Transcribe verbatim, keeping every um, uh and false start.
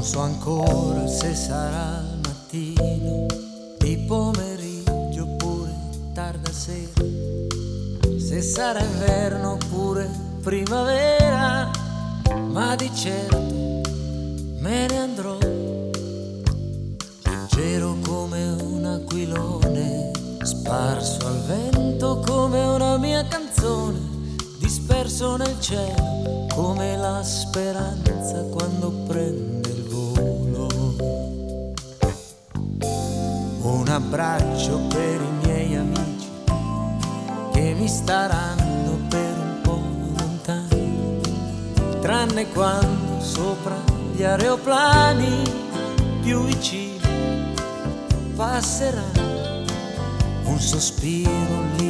so ancora se sarà al mattino, di pomeriggio oppure tarda sera, se sarà inverno oppure primavera, ma di certo me ne andrò, leggero come un aquilone, sparso al vento come una mia canzone, disperso nel cielo come la speranza quando prende il volo. Un abbraccio per i miei amici che mi staranno per un po' lontani, tranne quando sopra gli aeroplani più vicini passerà un sospiro lì